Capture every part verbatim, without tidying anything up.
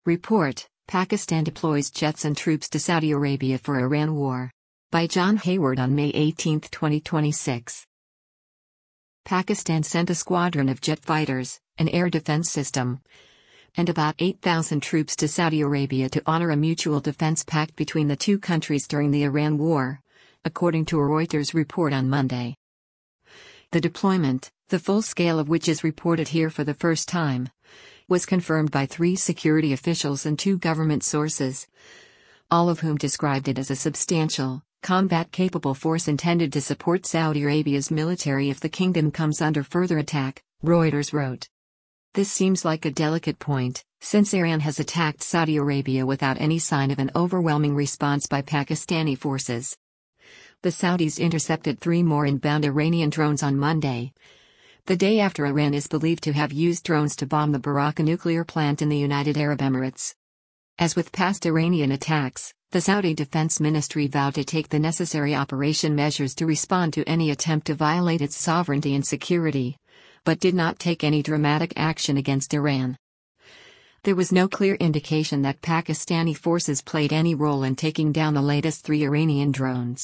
Report: Pakistan deploys jets and troops to Saudi Arabia for Iran war. By John Hayward on May eighteenth, twenty twenty-six. Pakistan sent a squadron of jet fighters, an air defense system, and about eight thousand troops to Saudi Arabia to honor a mutual defense pact between the two countries during the Iran war, according to a Reuters report on Monday. The deployment, the full scale of which is reported here for the first time, was confirmed by three security officials and two government sources, all of whom described it as a substantial, combat-capable force intended to support Saudi Arabia's military if the kingdom comes under further attack, Reuters wrote. This seems like a delicate point, since Iran has attacked Saudi Arabia without any sign of an overwhelming response by Pakistani forces. The Saudis intercepted three more inbound Iranian drones on Monday, the day after Iran is believed to have used drones to bomb the Barakah nuclear plant in the United Arab Emirates. As with past Iranian attacks, the Saudi Defense Ministry vowed to take the necessary operation measures to respond to any attempt to violate its sovereignty and security, but did not take any dramatic action against Iran. There was no clear indication that Pakistani forces played any role in taking down the latest three Iranian drones.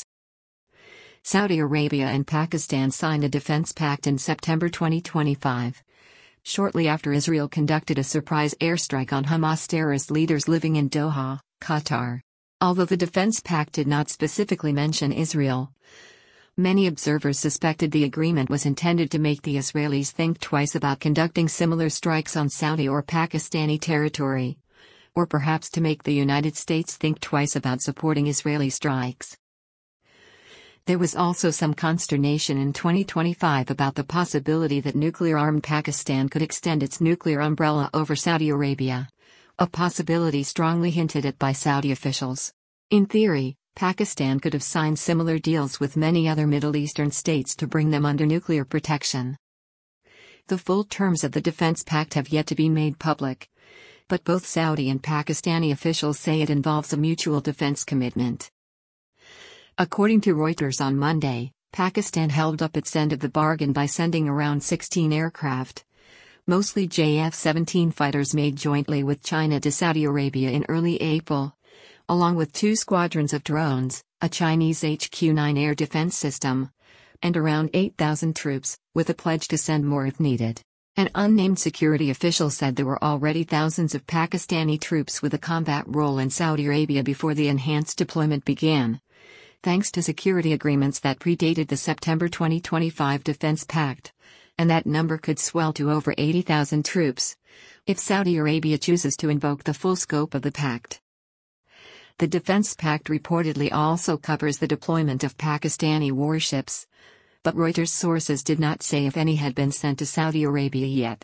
Saudi Arabia and Pakistan signed a defense pact in September twenty twenty-five, shortly after Israel conducted a surprise airstrike on Hamas terrorist leaders living in Doha, Qatar. Although the defense pact did not specifically mention Israel, many observers suspected the agreement was intended to make the Israelis think twice about conducting similar strikes on Saudi or Pakistani territory, or perhaps to make the United States think twice about supporting Israeli strikes. There was also some consternation in twenty twenty-five about the possibility that nuclear-armed Pakistan could extend its nuclear umbrella over Saudi Arabia, a possibility strongly hinted at by Saudi officials. In theory, Pakistan could have signed similar deals with many other Middle Eastern states to bring them under nuclear protection. The full terms of the defense pact have yet to be made public, but both Saudi and Pakistani officials say it involves a mutual defense commitment. According to Reuters on Monday, Pakistan held up its end of the bargain by sending around sixteen aircraft, mostly J F seventeen fighters made jointly with China to Saudi Arabia in early April, along with two squadrons of drones, a Chinese H Q nine air defense system, and around eight thousand troops, with a pledge to send more if needed. An unnamed security official said there were already thousands of Pakistani troops with a combat role in Saudi Arabia before the enhanced deployment began, thanks to security agreements that predated the September twenty twenty-five Defense Pact, and that number could swell to over eighty thousand troops, if Saudi Arabia chooses to invoke the full scope of the pact. The Defense Pact reportedly also covers the deployment of Pakistani warships, but Reuters sources did not say if any had been sent to Saudi Arabia yet.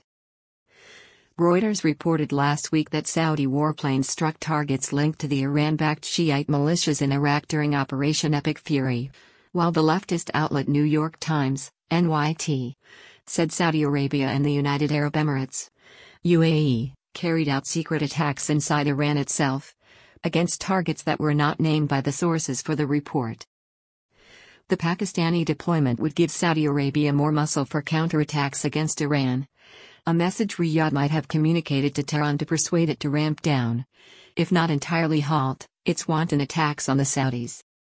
Reuters reported last week that Saudi warplanes struck targets linked to the Iran-backed Shiite militias in Iraq during Operation Epic Fury, while the leftist outlet New York Times, N Y T, said Saudi Arabia and the United Arab Emirates, U A E, carried out secret attacks inside Iran itself, against targets that were not named by the sources for the report. The Pakistani deployment would give Saudi Arabia more muscle for counterattacks against Iran, a message Riyadh might have communicated to Tehran to persuade it to ramp down, if not entirely halt, its wanton attacks on the Saudis.